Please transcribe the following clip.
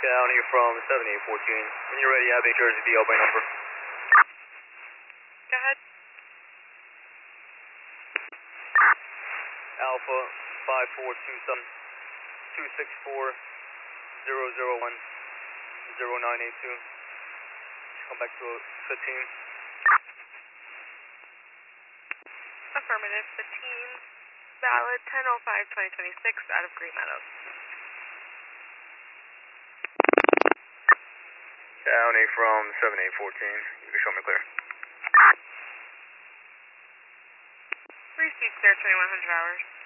County from 7814. When you're ready, have a Jersey DL by number. Go ahead. Alpha 5427 264 001 0982. Come back to 15. Affirmative, 15. Valid, 10:05/2026, out of Green Meadows. County from 7814. You can show me clear. Free speed, sir, 2100 hours.